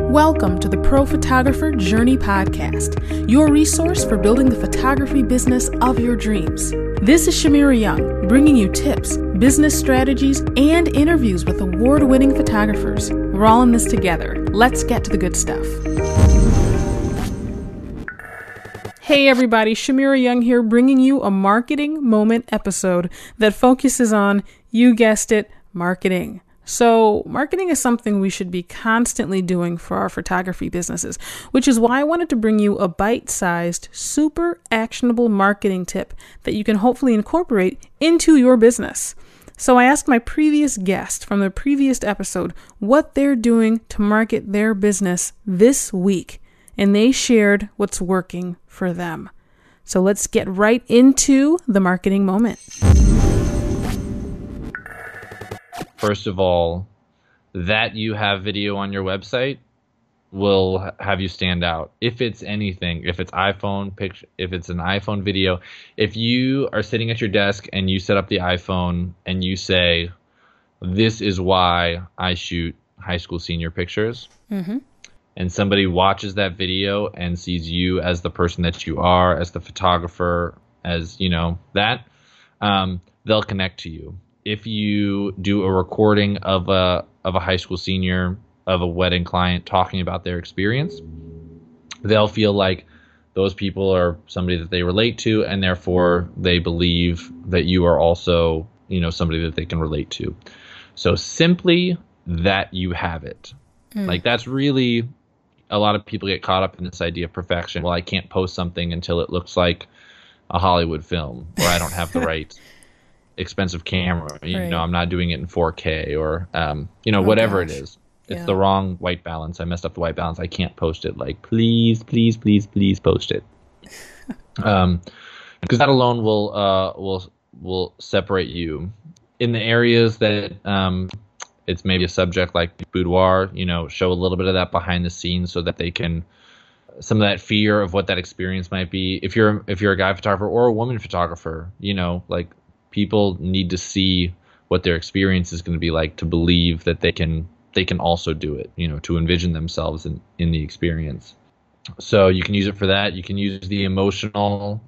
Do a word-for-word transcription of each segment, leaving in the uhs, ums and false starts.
Welcome to the Pro Photographer Journey Podcast, your resource for building the photography business of your dreams. This is Shamira Young, bringing you tips, business strategies, and interviews with award-winning photographers. We're all in this together. Let's get to the good stuff. Hey everybody, Shamira Young here, bringing you a Marketing Moment episode that focuses on, you guessed it, marketing. So marketing is something we should be constantly doing for our photography businesses, which is why I wanted to bring you a bite-sized, super actionable marketing tip that you can hopefully incorporate into your business. So I asked my previous guest from the previous episode what they're doing to market their business this week, and they shared what's working for them. So let's get right into the marketing moment. First of all, that you have video on your website will have you stand out. If it's anything, if it's iPhone picture, if it's an iPhone video, if you are sitting at your desk and you set up the iPhone and you say, this is why I shoot high school senior pictures, mm-hmm. and somebody watches that video and sees you as the person that you are, as the photographer, as, you know, that, um, they'll connect to you. If you do a recording of a of a high school senior, of a wedding client talking about their experience, they'll feel like those people are somebody that they relate to, and therefore they believe that you are also, you know, somebody that they can relate to. So simply that you have it. Mm. Like that's really, a lot of people get caught up in this idea of perfection. Well, I can't post something until it looks like a Hollywood film, or I don't have the right expensive camera, you right. know, I'm not doing it in four K or, um, you know, oh, whatever gosh. It is. It's yeah. the wrong white balance. I messed up the white balance. I can't post it. Like, please, please, please, please post it. um, because that alone will, uh, will, will separate you in the areas that, um, it's maybe a subject like boudoir, you know, show a little bit of that behind the scenes so that they can, some of that fear of what that experience might be. If you're, if you're a guy photographer or a woman photographer, you know, like, people need to see what their experience is going to be like to believe that they can they can also do it, you know, to envision themselves in, in the experience. So you can use it for that. You can use the emotional,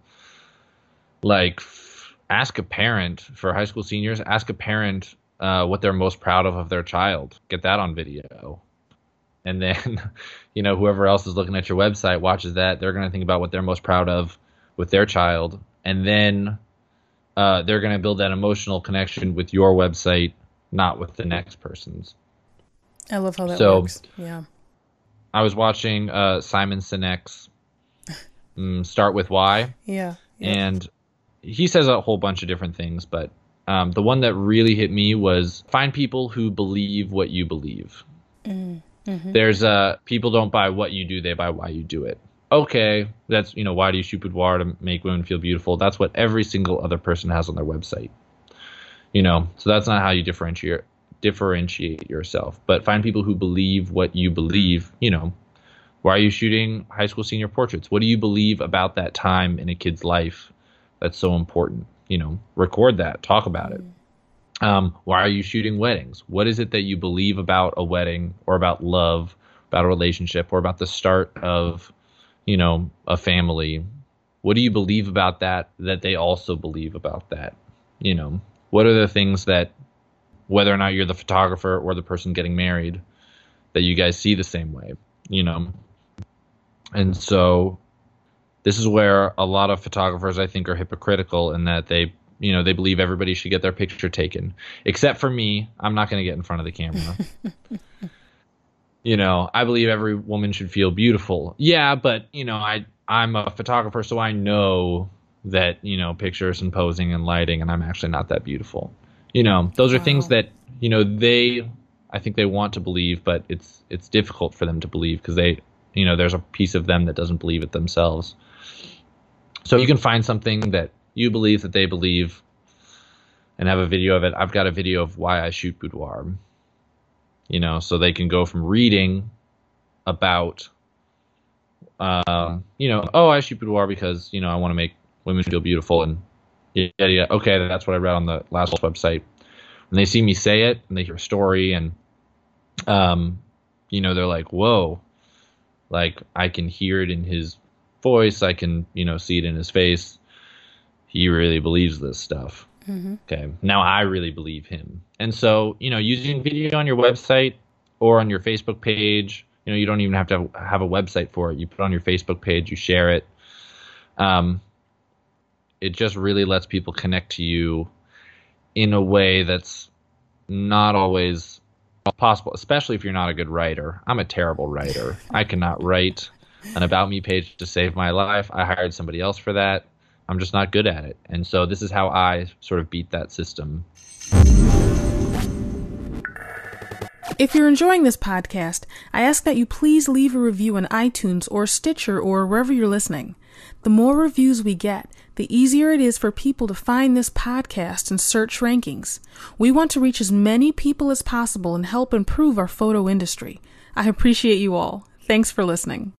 like f- ask a parent for high school seniors, ask a parent uh, what they're most proud of of their child. Get that on video. And then, you know, whoever else is looking at your website watches that, they're going to think about what they're most proud of with their child. And then Uh, they're going to build that emotional connection with your website, not with the next person's. I love how that so, works. Yeah. I was watching uh, Simon Sinek's um, Start With Why. Yeah, yeah. And he says a whole bunch of different things, but um, the one that really hit me was find people who believe what you believe. Mm-hmm. There's uh, people don't buy what you do, they buy why you do it. Okay, that's, you know, why do you shoot boudoir? To make women feel beautiful. That's what every single other person has on their website. You know, so that's not how you differentiate differentiate yourself. But find people who believe what you believe. You know, why are you shooting high school senior portraits? What do you believe about that time in a kid's life that's so important? You know, record that, talk about it. Um, why are you shooting weddings? What is it that you believe about a wedding, or about love, about a relationship, or about the start of, you know, a family? What do you believe about that, that they also believe about that? You know, what are the things that, whether or not you're the photographer or the person getting married, that you guys see the same way, you know? And so this is where a lot of photographers, I think, are hypocritical in that they, you know, they believe everybody should get their picture taken. Except for me, I'm not going to get in front of the camera. You know, I believe every woman should feel beautiful. Yeah, but, you know, I, I'm a photographer, so I know that, you know, pictures and posing and lighting, and I'm actually not that beautiful. You know, those are wow. things that, you know, they, I think they want to believe, but it's it's difficult for them to believe because they, you know, there's a piece of them that doesn't believe it themselves. So you can find something that you believe that they believe and have a video of it. I've got a video of why I shoot boudoir. You know, so they can go from reading about, um, you know, oh, I shoot boudoir because, you know, I want to make women feel beautiful. And yeah, yeah, okay, that's what I read on the last website. When they see me say it and they hear a story and, um, you know, they're like, whoa, Like, I can hear it in his voice. I can, you know, see it in his face. He really believes this stuff. Mm-hmm. Okay. Now I really believe him. And so, you know, using video on your website or on your Facebook page, you know, you don't even have to have a website for it. You put it on your Facebook page, you share it. Um, it just really lets people connect to you in a way that's not always possible, especially if you're not a good writer. I'm a terrible writer. I cannot write an About Me page to save my life. I hired somebody else for that. I'm just not good at it. And so this is how I sort of beat that system. If you're enjoying this podcast, I ask that you please leave a review on iTunes or Stitcher or wherever you're listening. The more reviews we get, the easier it is for people to find this podcast and search rankings. We want to reach as many people as possible and help improve our photo industry. I appreciate you all. Thanks for listening.